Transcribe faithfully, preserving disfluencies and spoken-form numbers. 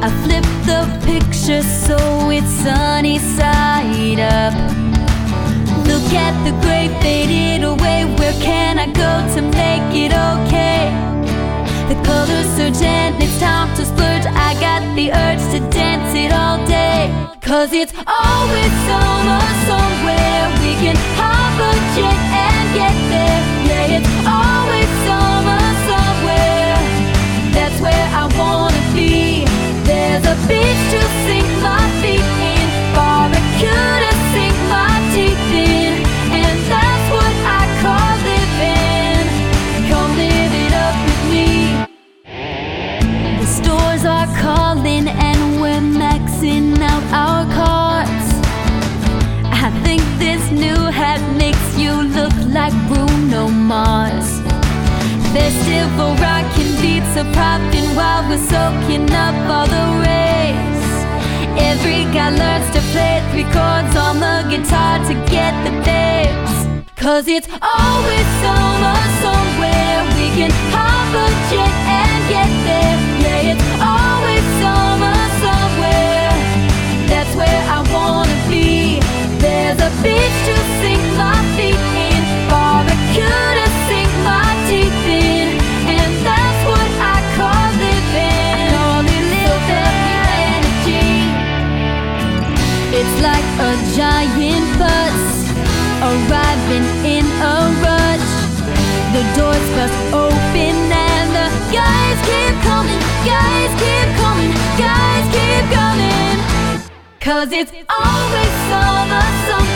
I flip the picture so it's sunny side up. Look at the gray faded away. Where can I go to make it okay? The colors surge and it's time to splurge. I got the urge to dance it all day. Cause it's always summer somewhere. We can hop a jet and get there. Yeah, it's always summer somewhere. That's where I wanna be. There's a beach to sink my feet in, barbecue to sink my teeth in, and that's what I call living. Come live it up with me. The stores are calling and we're maxing out our cards. I think this new hat makes you look like Bruno Mars. Festival rockin' beats are popping while we're soaking up all the rays. Every guy learns to play three chords on the guitar to get the bass. Cause it's always summer somewhere. We can hop a jet and get there. Yeah, it's always summer somewhere. That's where I wanna be. There's a beach to sink my feet in, barbecue to sink my teeth in, and that's what I call living. I call it living. Energy. It's like a giant bus arriving in a rush. The doors bust open and the guys keep coming, guys keep coming, guys keep coming. Cause it's always summer, summer.